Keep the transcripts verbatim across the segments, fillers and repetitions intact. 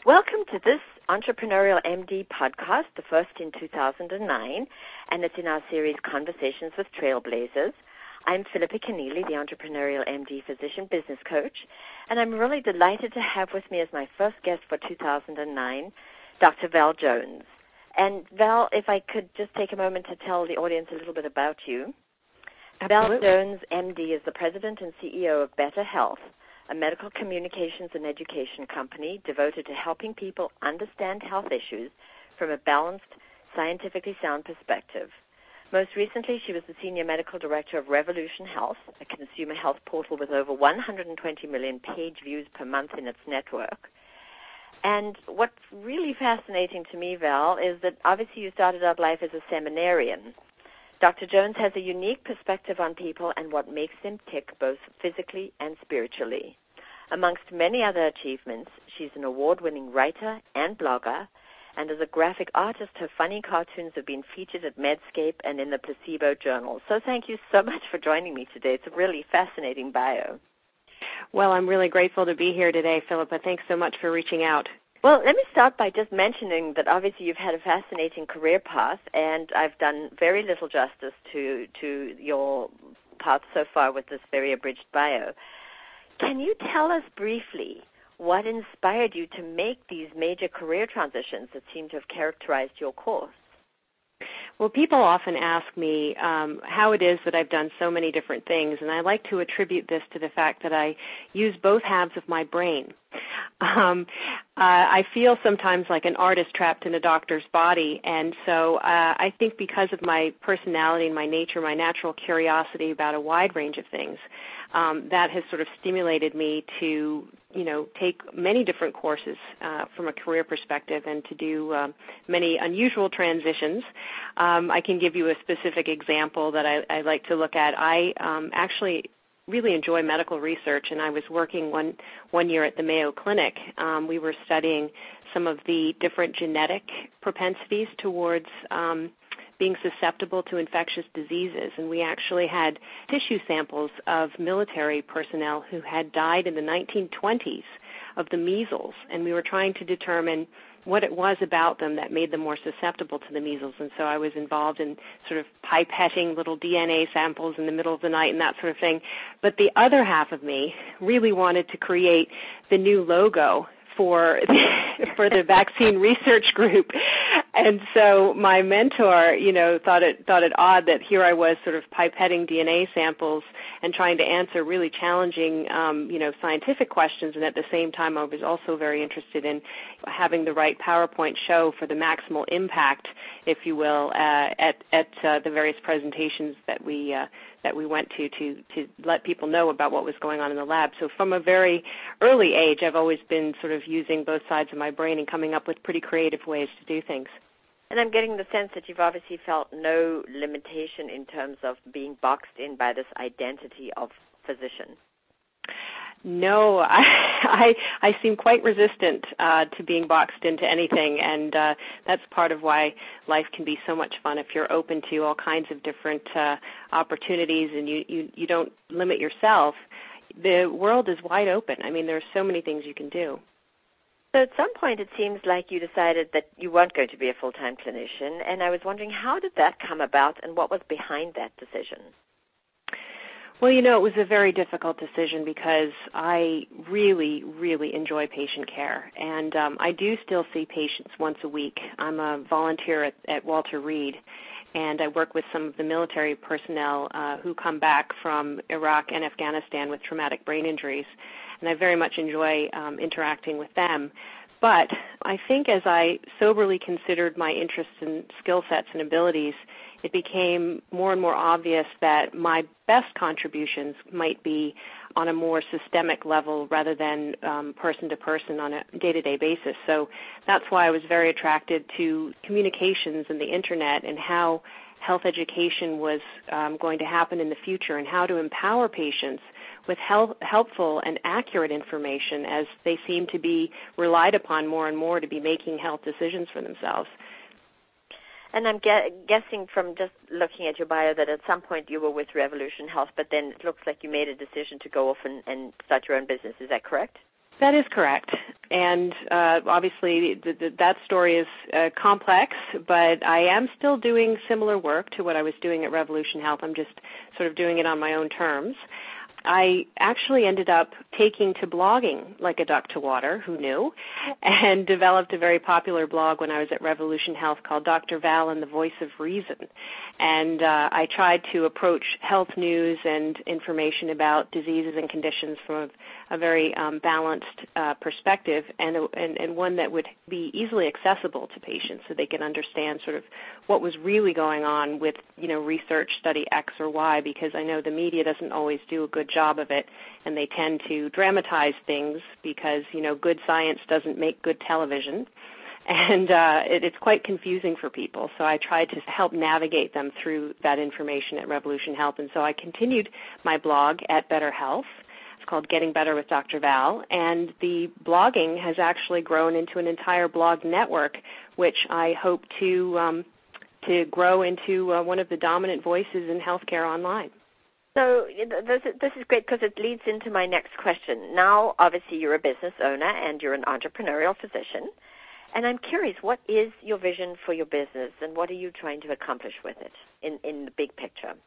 Welcome to this Entrepreneurial M D podcast, the first in two thousand nine, and it's in our series Conversations with Trailblazers. I'm Philippa Keneally, the Entrepreneurial M D Physician Business Coach, and I'm really delighted to have with me as my first guest for two thousand nine, Doctor Val Jones. And Val, if I could just take a moment to tell the audience a little bit about you. Absolutely. Val Jones, M D, is the President and C E O of Better Health, a medical communications and education company devoted to helping people understand health issues from a balanced, scientifically sound perspective. Most recently, she was the Senior Medical Director of Revolution Health, a consumer health portal with over one hundred twenty million page views per month in its network. And what's really fascinating to me, Val, is that obviously you started out life as a seminarian. Doctor Jones has a unique perspective on people and what makes them tick both physically and spiritually. Amongst many other achievements, she's an award-winning writer and blogger, and as a graphic artist, her funny cartoons have been featured at Medscape and in the Placebo Journal. So thank you so much for joining me today. It's a really fascinating bio. Well, I'm really grateful to be here today, Philippa. Thanks so much for reaching out. Well, let me start by just mentioning that obviously you've had a fascinating career path, and I've done very little justice to, to your path so far with this very abridged bio. Can you tell us briefly what inspired you to make these major career transitions that seem to have characterized your course? Well, people often ask me um, how it is that I've done so many different things, and I like to attribute this to the fact that I use both halves of my brain. Um, uh, I feel sometimes like an artist trapped in a doctor's body, and so uh, I think because of my personality and my nature, my natural curiosity about a wide range of things, um, that has sort of stimulated me to, you know, take many different courses uh, from a career perspective and to do um, many unusual transitions. Um, I can give you a specific example that I, I like to look at. I um, actually really enjoy medical research, and I was working one one year at the Mayo Clinic. Um, we were studying some of the different genetic propensities towards um, being susceptible to infectious diseases, and we actually had tissue samples of military personnel who had died in the nineteen twenties of the measles, and we were trying to determine what it was about them that made them more susceptible to the measles. And so I was involved in sort of pipetting little D N A samples in the middle of the night and that sort of thing. But the other half of me really wanted to create the new logo for the, for the vaccine research group. And so my mentor, you know, thought it thought it odd that here I was sort of pipetting D N A samples and trying to answer really challenging, um, you know, scientific questions. And at the same time, I was also very interested in having the right PowerPoint show for the maximal impact, if you will, uh, at at uh, the various presentations that we uh, that we went to to to let people know about what was going on in the lab. So from a very early age, I've always been sort of using both sides of my brain and coming up with pretty creative ways to do things. And I'm getting the sense that you've obviously felt no limitation in terms of being boxed in by this identity of physician. No, I I, I seem quite resistant uh, to being boxed into anything, and uh, that's part of why life can be so much fun if you're open to all kinds of different uh, opportunities and you, you, you don't limit yourself. The world is wide open. I mean, there are so many things you can do. So at some point it seems like you decided that you weren't going to be a full-time clinician, and I was wondering how did that come about and what was behind that decision? Well, you know, it was a very difficult decision because I really, really enjoy patient care, and um, I do still see patients once a week. I'm a volunteer at, at Walter Reed, and I work with some of the military personnel uh, who come back from Iraq and Afghanistan with traumatic brain injuries, and I very much enjoy um, interacting with them. But I think as I soberly considered my interests and skill sets and abilities, it became more and more obvious that my best contributions might be on a more systemic level rather than um, person to person on a day-to-day basis. So that's why I was very attracted to communications and the Internet and how health education was um, going to happen in the future and how to empower patients with help, helpful and accurate information as they seem to be relied upon more and more to be making health decisions for themselves. And I'm ge- guessing from just looking at your bio that at some point you were with Revolution Health, but then it looks like you made a decision to go off and, and start your own business. Is that correct? That is correct. And uh, obviously the, the, that story is uh, complex, but I am still doing similar work to what I was doing at Revolution Health. I'm just sort of doing it on my own terms. I actually ended up taking to blogging like a duck to water, who knew, and developed a very popular blog when I was at Revolution Health called Doctor Val and the Voice of Reason. And uh, I tried to approach health news and information about diseases and conditions from a, a very um, balanced uh, perspective, and, and, and one that would be easily accessible to patients so they can understand sort of what was really going on with, you know, research study X or Y, because I know the media doesn't always do a good job of it, and they tend to dramatize things because, you know, good science doesn't make good television. And uh, it, it's quite confusing for people. So I tried to help navigate them through that information at Revolution Health. And so I continued my blog at Better Health. It's called Getting Better with Doctor Val. And the blogging has actually grown into an entire blog network, which I hope to um, to grow into uh, one of the dominant voices in healthcare online. So this is, this is great because it leads into my next question. Now, obviously, you're a business owner and you're an entrepreneurial physician. And I'm curious, what is your vision for your business and what are you trying to accomplish with it in, in the big picture?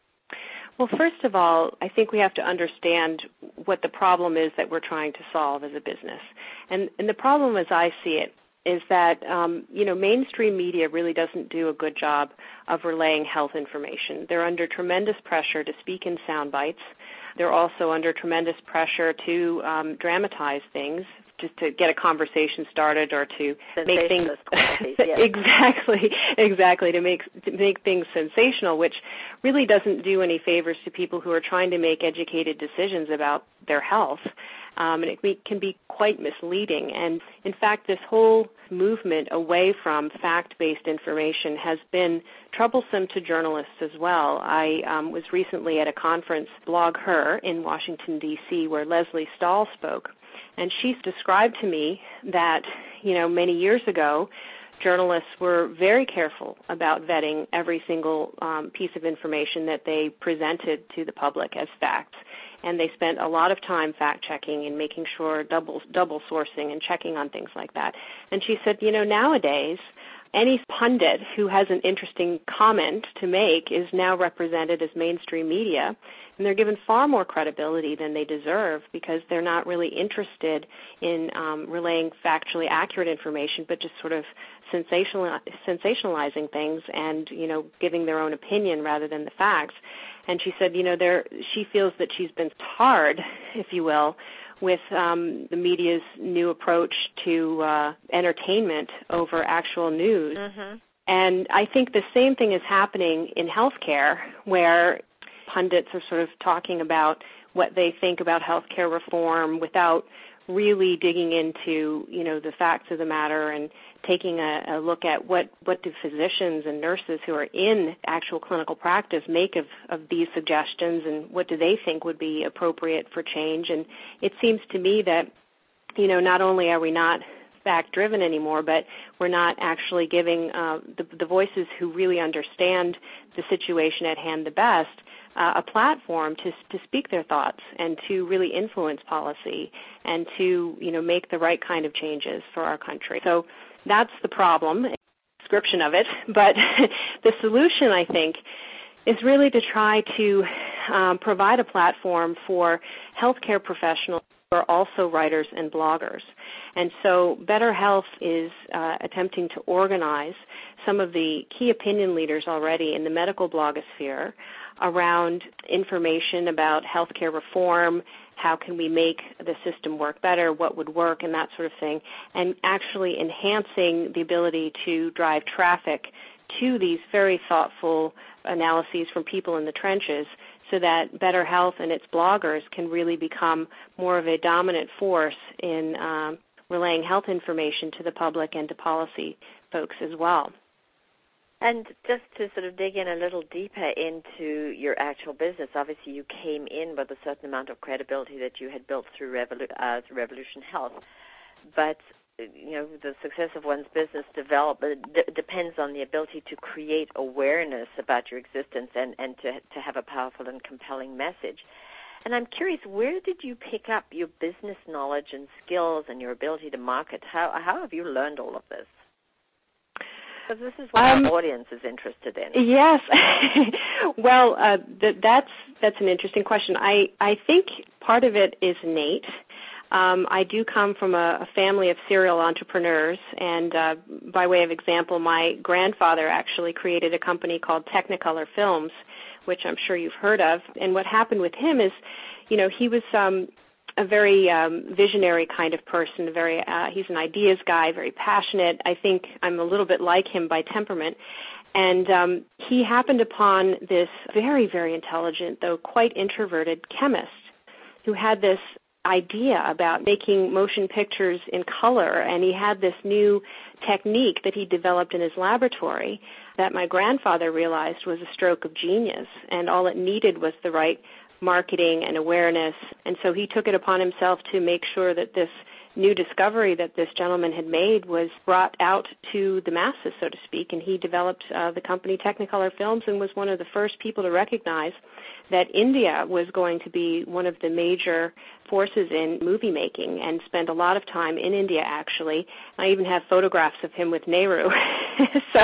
Well, first of all, I think we have to understand what the problem is that we're trying to solve as a business. And, and the problem, as I see it, is that, um, you know, mainstream media really doesn't do a good job of relaying health information. They're under tremendous pressure to speak in sound bites. They're also under tremendous pressure to um, dramatize things, just to get a conversation started or to make things yes. exactly, exactly to make to make things sensational, which really doesn't do any favors to people who are trying to make educated decisions about their health. Um, and it can be quite misleading. And in fact, this whole movement away from fact-based information has been troublesome to journalists as well. I um, was recently at a conference, Blog Her, in Washington, D C, where Leslie Stahl spoke. And she described to me that, you know, many years ago, journalists were very careful about vetting every single um, piece of information that they presented to the public as facts. And they spent a lot of time fact-checking and making sure double, double sourcing and checking on things like that. And she said, you know, nowadays, any pundit who has an interesting comment to make is now represented as mainstream media, and they're given far more credibility than they deserve because they're not really interested in um, relaying factually accurate information, but just sort of sensational, sensationalizing things and, you know, giving their own opinion rather than the facts. And she said, you know, there, she feels that she's been tarred, if you will, with um, the media's new approach to uh, entertainment over actual news. Mm-hmm. And I think the same thing is happening in healthcare, where pundits are sort of talking about what they think about healthcare reform without really digging into, you know, the facts of the matter and taking a, a look at what, what do physicians and nurses who are in actual clinical practice make of, of these suggestions and what do they think would be appropriate for change. And it seems to me that, you know, not only are we not fact-driven anymore, but we're not actually giving uh, the, the voices who really understand the situation at hand the best uh, a platform to to speak their thoughts and to really influence policy and to, you know, make the right kind of changes for our country. So that's the problem, description of it. But the solution, I think, is really to try to um, provide a platform for healthcare professionals who are also writers and bloggers. And so Better Health is uh, attempting to organize some of the key opinion leaders already in the medical blogosphere around information about healthcare reform, how can we make the system work better, what would work, and that sort of thing, and actually enhancing the ability to drive traffic to these very thoughtful analyses from people in the trenches so that Better Health and its bloggers can really become more of a dominant force in um, relaying health information to the public and to policy folks as well. And just to sort of dig in a little deeper into your actual business, obviously you came in with a certain amount of credibility that you had built through, Revolu- uh, through Revolution Health. But, you know, the success of one's business development d- depends on the ability to create awareness about your existence and, and to, to have a powerful and compelling message. And I'm curious, where did you pick up your business knowledge and skills and your ability to market? How, how have you learned all of this? Because this is what um, our audience is interested in. Yes. Well, uh, th- that's that's an interesting question. I, I think part of it is innate. Um, I do come from a, a family of serial entrepreneurs, and uh, by way of example, my grandfather actually created a company called Technicolor Films, which I'm sure you've heard of. And what happened with him is, you know, he was um, a very um, visionary kind of person. Very, uh, he's an ideas guy, very passionate. I think I'm a little bit like him by temperament. And um, he happened upon this very, very intelligent, though quite introverted chemist who had this idea about making motion pictures in color, and he had this new technique that he developed in his laboratory that my grandfather realized was a stroke of genius, and all it needed was the right marketing and awareness. And so he took it upon himself to make sure that this new discovery that this gentleman had made was brought out to the masses, so to speak, and he developed uh, the company Technicolor Films and was one of the first people to recognize that India was going to be one of the major forces in movie making and spend a lot of time in India, actually. I even have photographs of him with Nehru. So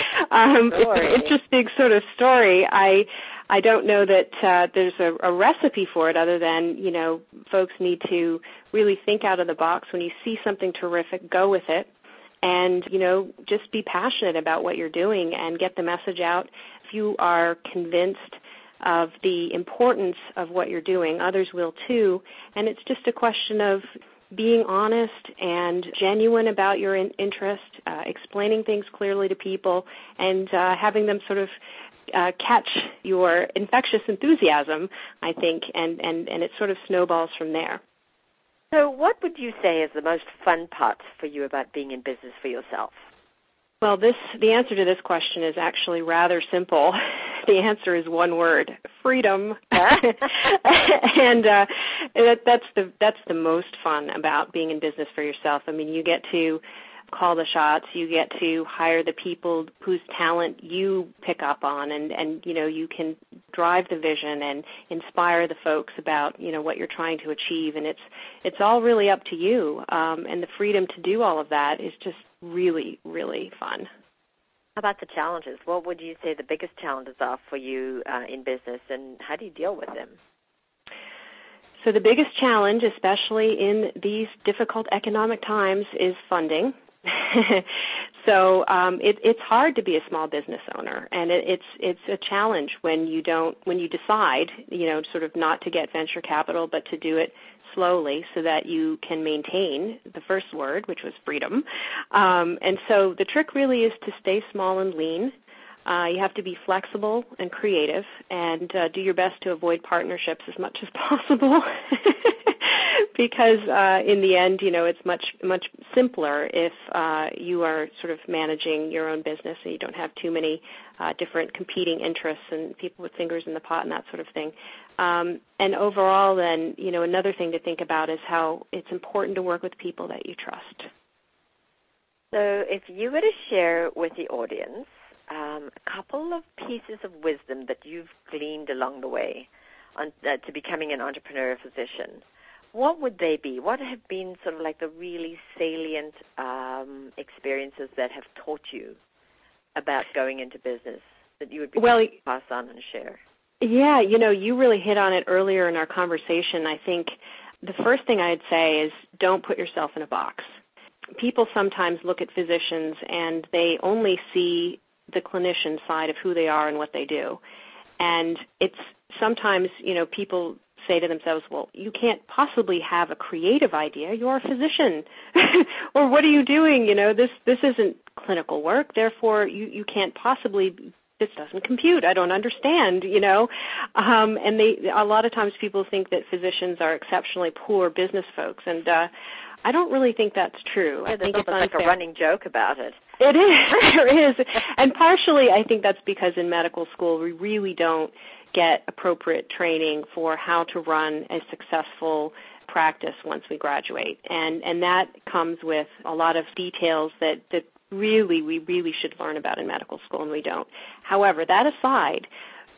um, it's an interesting sort of story. I I don't know that uh, there's a, a recipe for it other than, you know, folks need to really think out of the box. When you see something terrific, go with it. And, you know, just be passionate about what you're doing and get the message out. If you are convinced of the importance of what you're doing, others will too. And it's just a question of being honest and genuine about your in- interest, uh, explaining things clearly to people, and uh, having them sort of uh, catch your infectious enthusiasm, I think, and, and, and it sort of snowballs from there. So what would you say is the most fun part for you about being in business for yourself? Well, this the answer to this question is actually rather simple. The answer is one word: freedom. And uh, that, that's the that's the most fun about being in business for yourself. I mean, you get to call the shots. You get to hire the people whose talent you pick up on, and, and you know, you can drive the vision and inspire the folks about, you know, what you're trying to achieve. And it's it's all really up to you. Um, and the freedom to do all of that is just really, really fun. How about the challenges? What would you say the biggest challenges are for you uh, in business, and how do you deal with them? So the biggest challenge, especially in these difficult economic times, is funding. So um, it, it's hard to be a small business owner, and it, it's it's a challenge when you don't when you decide, you know, sort of not to get venture capital, but to do it slowly so that you can maintain the first word, which was freedom. Um, and so the trick really is to stay small and lean. Uh, you have to be flexible and creative, and uh, do your best to avoid partnerships as much as possible. Because uh, in the end, you know, it's much much simpler if uh, you are sort of managing your own business and you don't have too many uh, different competing interests and people with fingers in the pot and that sort of thing. Um, and overall, then, you know, another thing to think about is how it's important to work with people that you trust. So if you were to share with the audience um, a couple of pieces of wisdom that you've gleaned along the way on, uh, to becoming an entrepreneur physician, what would they be? What have been sort of like the really salient um, experiences that have taught you about going into business that you would be well, able to pass on and share? Yeah, you know, you really hit on it earlier in our conversation. I think the first thing I'd say is don't put yourself in a box. People sometimes look at physicians and they only see the clinician side of who they are and what they do. And it's sometimes, you know, people say to themselves, well, you can't possibly have a creative idea. You're a physician. Or what are you doing? You know, this this isn't clinical work. Therefore, you, you can't possibly, this doesn't compute. I don't understand, you know. Um, and they a lot of times people think that physicians are exceptionally poor business folks. And uh, I don't really think that's true. Yeah, I think it's like unfair. A running joke about it. It is. There is. And partially I think that's because in medical school we really don't get appropriate training for how to run a successful practice once we graduate. And and that comes with a lot of details that, that really we really should learn about in medical school, and we don't. However, that aside,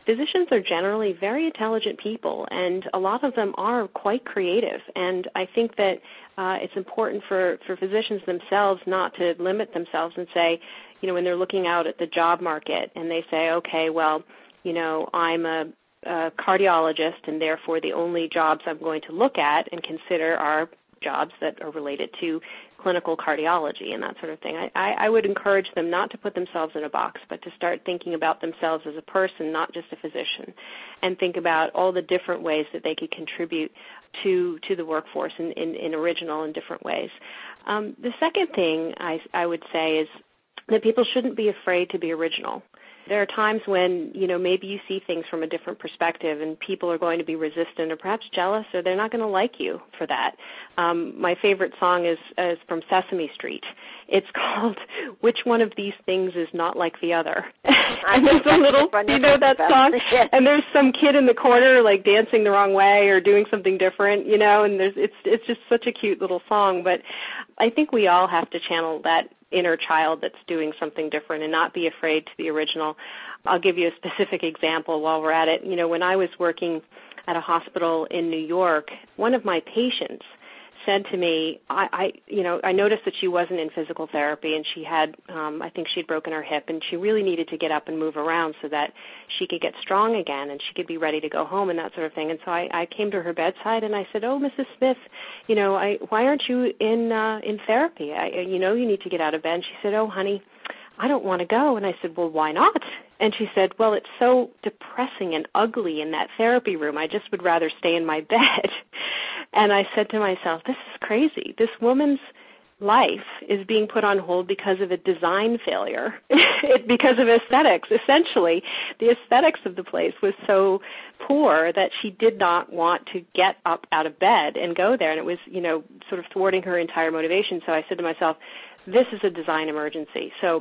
physicians are generally very intelligent people, and a lot of them are quite creative. And I think that uh, it's important for, for physicians themselves not to limit themselves and say, you know, when they're looking out at the job market and they say, okay, well, you know, I'm a, a cardiologist, and therefore the only jobs I'm going to look at and consider are jobs that are related to clinical cardiology and that sort of thing. I, I, I would encourage them not to put themselves in a box, but to start thinking about themselves as a person, not just a physician, and think about all the different ways that they could contribute to to the workforce in, in, in original and different ways. Um, the second thing I, I would say is that people shouldn't be afraid to be original. There are times when, you know, maybe you see things from a different perspective and people are going to be resistant or perhaps jealous, or they're not going to like you for that. Um, my favorite song is, is from Sesame Street. It's called Which One of These Things Is Not Like the Other? And there's a little, you know that song? And there's some kid in the corner like dancing the wrong way or doing something different, you know, and there's it's it's just such a cute little song. But I think we all have to channel that inner child that's doing something different and not be afraid to be original. I'll give you a specific example while we're at it. You know, when I was working at a hospital in New York, one of my patients said to me, I, I you know, I noticed that she wasn't in physical therapy, and she had, um, I think she'd broken her hip, and she really needed to get up and move around so that she could get strong again and she could be ready to go home and that sort of thing. And so I, I came to her bedside and I said, oh, Missus Smith, you know, I, why aren't you in uh, in therapy? I, you know, you need to get out of bed. And she said, oh, honey, I don't want to go. And I said, well, why not? And she said, well, it's so depressing and ugly in that therapy room. I just would rather stay in my bed. And I said to myself, this is crazy. This woman's life is being put on hold because of a design failure, because of aesthetics. Essentially, the aesthetics of the place was so poor that she did not want to get up out of bed and go there. And it was, you know, sort of thwarting her entire motivation. So I said to myself, this is a design emergency. So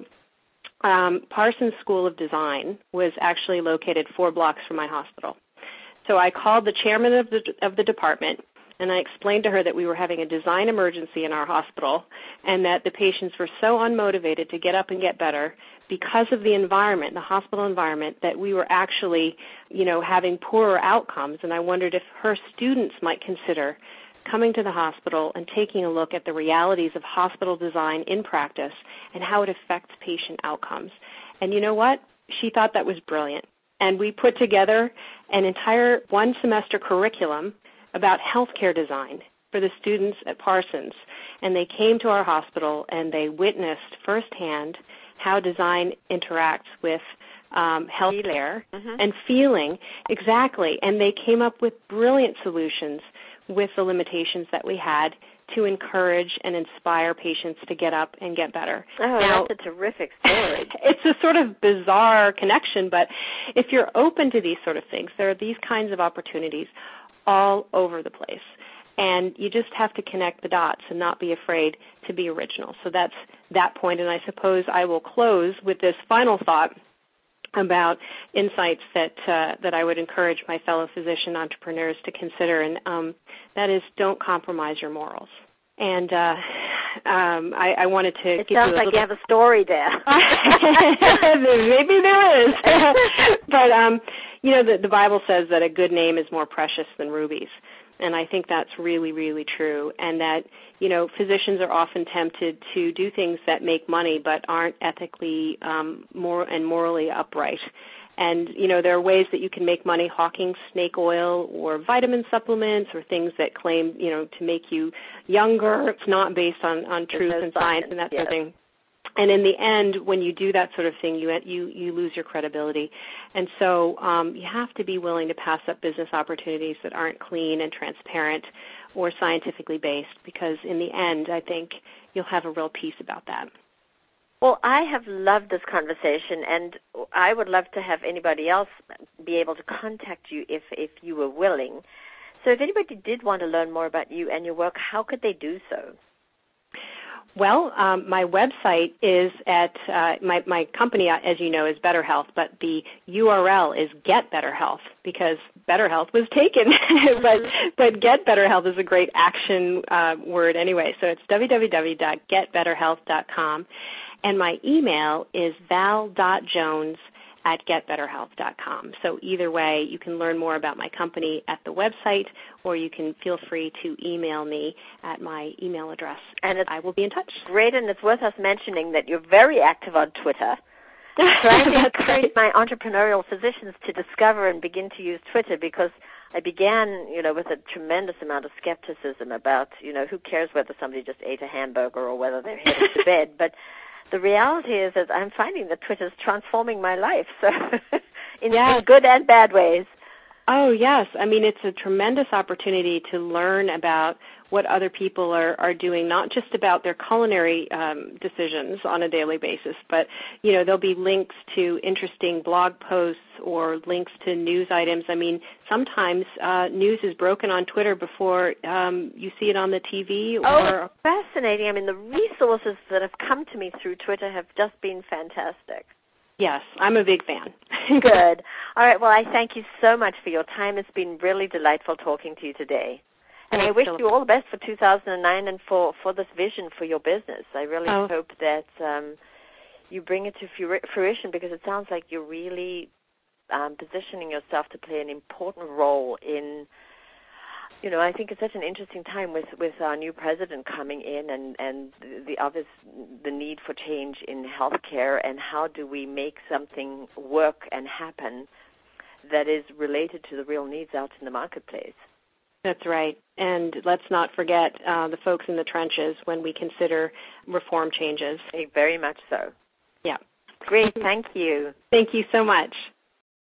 Um, Parsons School of Design was actually located four blocks from my hospital. So I called the chairman of the, of the department, and I explained to her that we were having a design emergency in our hospital and that the patients were so unmotivated to get up and get better because of the environment, the hospital environment, that we were actually, you know, having poorer outcomes. And I wondered if her students might consider coming to the hospital and taking a look at the realities of hospital design in practice and how it affects patient outcomes. And you know what? She thought that was brilliant. And we put together an entire one-semester curriculum about healthcare design for the students at Parsons. And they came to our hospital and they witnessed firsthand how design interacts with um, healthcare mm-hmm. and feeling. Exactly. And they came up with brilliant solutions with the limitations that we had to encourage and inspire patients to get up and get better. Oh, now, that's a terrific story. It's a sort of bizarre connection, but if you're open to these sort of things, there are these kinds of opportunities all over the place. And you just have to connect the dots and not be afraid to be original. So that's that point, and I suppose I will close with this final thought about insights that uh, that I would encourage my fellow physician entrepreneurs to consider, and um, that is, don't compromise your morals. And uh, um, I, I wanted to it give sounds you a like little... you have a story there. Maybe there is. But, um, you know, the, the Bible says that a good name is more precious than rubies. And I think that's really, really true. And that, you know, physicians are often tempted to do things that make money but aren't ethically um, more and morally upright. And, you know, there are ways that you can make money hawking snake oil or vitamin supplements or things that claim, you know, to make you younger. It's not based on, on truth and science and that sort of thing. And in the end, when you do that sort of thing, you you, you lose your credibility. And so um, you have to be willing to pass up business opportunities that aren't clean and transparent or scientifically based, because in the end, I think you'll have a real peace about that. Well, I have loved this conversation, and I would love to have anybody else be able to contact you if, if you were willing. So if anybody did want to learn more about you and your work, how could they do so? Well, um, my website is at, uh, my, my company, as you know, is Better Health, but the U R L is Get Better Health because Better Health was taken. but but Get Better Health is a great action uh, word anyway. So it's w w w dot get better health dot com. And my email is val dot jones at get better health dot com. So either way, you can learn more about my company at the website, or you can feel free to email me at my email address, and I will be in touch. Great, and it's worth us mentioning that you're very active on Twitter. Trying to encourage my entrepreneurial physicians to discover and begin to use Twitter, because I began, you know, with a tremendous amount of skepticism about, you know, who cares whether somebody just ate a hamburger or whether they're headed to bed. But the reality is that I'm finding that Twitter is transforming my life, so in, yes. in good and bad ways. Oh, yes. I mean, it's a tremendous opportunity to learn about what other people are, are doing, not just about their culinary um, decisions on a daily basis, but, you know, there'll be links to interesting blog posts or links to news items. I mean, sometimes uh, news is broken on Twitter before um, you see it on the T V. Or oh, fascinating. I mean, the resources that have come to me through Twitter have just been fantastic. Yes, I'm a big fan. Good. All right, well, I thank you so much for your time. It's been really delightful talking to you today. And Thanks, I wish Philip. you all the best for two thousand nine and for, for this vision for your business. I really oh. hope that um, you bring it to fruition, because it sounds like you're really um, positioning yourself to play an important role in, you know, I think it's such an interesting time with, with our new president coming in, and, and the obvious the need for change in healthcare, and how do we make something work and happen that is related to the real needs out in the marketplace. That's right. And let's not forget uh, the folks in the trenches when we consider reform changes. Very much so. Yeah. Great. Thank you. Thank you so much.